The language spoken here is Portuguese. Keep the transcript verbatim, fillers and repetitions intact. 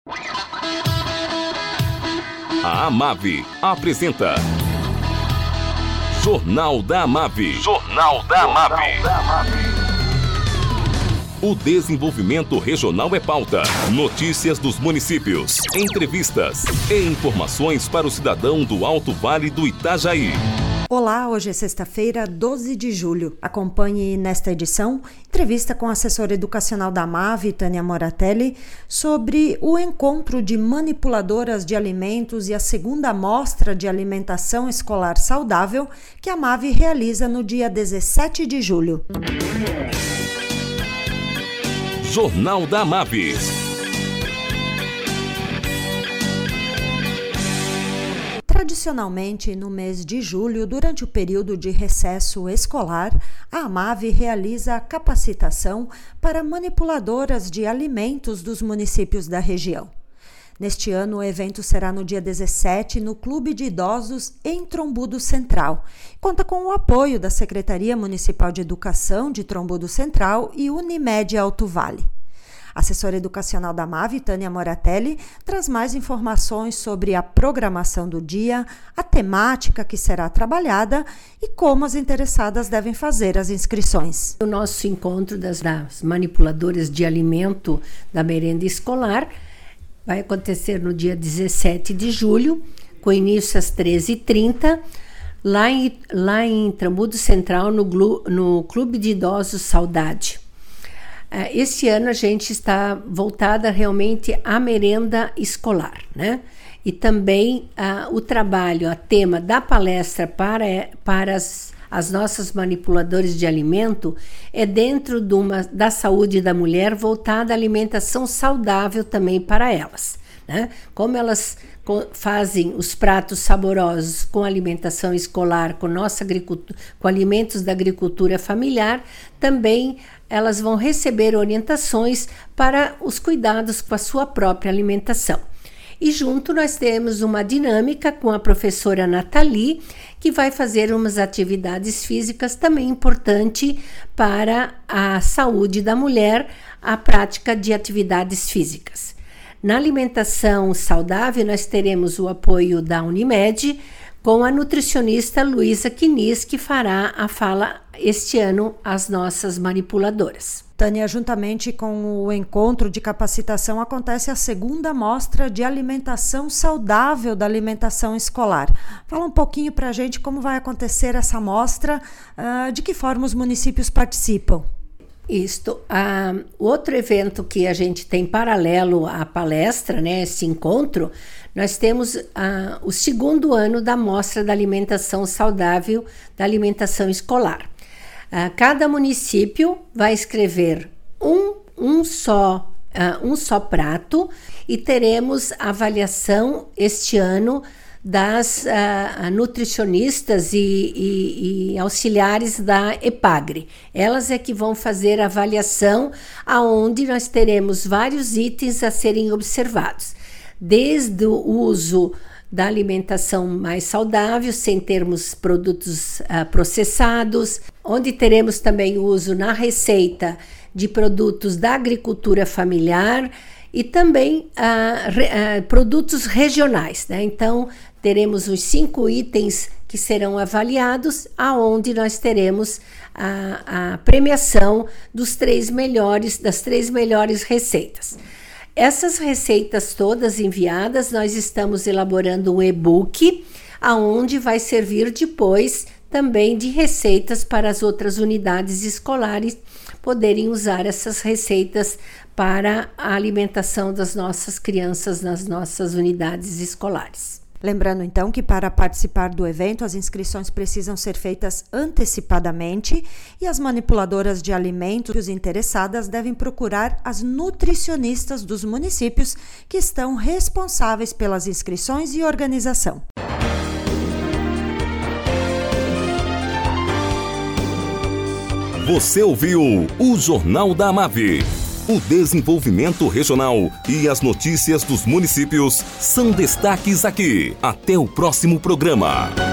A Amave apresenta Jornal da Amave. Jornal da Amave. O desenvolvimento regional é pauta. Notícias dos municípios, entrevistas e informações para o cidadão do Alto Vale do Itajaí. Olá, hoje é sexta-feira, doze de julho. Acompanhe nesta edição entrevista com a assessora educacional da Amave, Tânia Moratelli, sobre o encontro de manipuladoras de alimentos e a segunda mostra de alimentação escolar saudável que a Amave realiza no dia dezessete de julho. Jornal da Amave. Tradicionalmente, no mês de julho, durante o período de recesso escolar, a Amave realiza a capacitação para manipuladoras de alimentos dos municípios da região. Neste ano, o evento será no dia dezessete, no Clube de Idosos em Trombudo Central. Conta com o apoio da Secretaria Municipal de Educação de Trombudo Central e Unimed Alto Vale. A assessora educacional da Amave, Tânia Moratelli, traz mais informações sobre a programação do dia, a temática que será trabalhada e como as interessadas devem fazer as inscrições. O nosso encontro das, das manipuladoras de alimento da merenda escolar vai acontecer no dia dezessete de julho, com início às treze e trinta, lá em, lá em Trombudo Central, no, no Clube de Idosos Saudade. Este ano a gente está voltada realmente à merenda escolar, né? E também uh, o trabalho, a tema da palestra para, para as, as nossas manipuladoras de alimento é dentro de uma, da saúde da mulher, voltada à alimentação saudável também para elas, né? Como elas co- fazem os pratos saborosos com alimentação escolar, com nossa agricultura, com alimentos da agricultura familiar, também elas vão receber orientações para os cuidados com a sua própria alimentação. E junto nós temos uma dinâmica com a professora Nathalie, que vai fazer umas atividades físicas também importante para a saúde da mulher, a prática de atividades físicas. Na alimentação saudável, nós teremos o apoio da Unimed, com a nutricionista Luísa Quinis, que fará a fala este ano às nossas manipuladoras. Tânia, juntamente com o encontro de capacitação, acontece a segunda mostra de alimentação saudável da alimentação escolar. Fala um pouquinho para a gente como vai acontecer essa mostra, uh, de que forma os municípios participam. Isto, uh, outro evento que a gente tem paralelo à palestra, né, esse encontro, nós temos uh, o segundo ano da Mostra da Alimentação Saudável da Alimentação Escolar. Uh, cada município vai escrever um, um, só, uh, um só prato e teremos avaliação este ano das uh, nutricionistas e, e, e auxiliares da EPAGRE. Elas é que vão fazer a avaliação, aonde nós teremos vários itens a serem observados, desde o uso da alimentação mais saudável, sem termos produtos uh, processados, onde teremos também o uso na receita de produtos da agricultura familiar e também uh, re, uh, produtos regionais, né? Então, teremos os cinco itens que serão avaliados, aonde nós teremos a, a premiação dos três melhores, das três melhores receitas. Essas receitas todas enviadas, nós estamos elaborando um e-book, aonde vai servir depois também de receitas para as outras unidades escolares poderem usar essas receitas para a alimentação das nossas crianças nas nossas unidades escolares. Lembrando então que para participar do evento as inscrições precisam ser feitas antecipadamente e as manipuladoras de alimentos interessadas devem procurar as nutricionistas dos municípios que estão responsáveis pelas inscrições e organização. Você ouviu o Jornal da Amave. O desenvolvimento regional e as notícias dos municípios são destaques aqui. Até o próximo programa.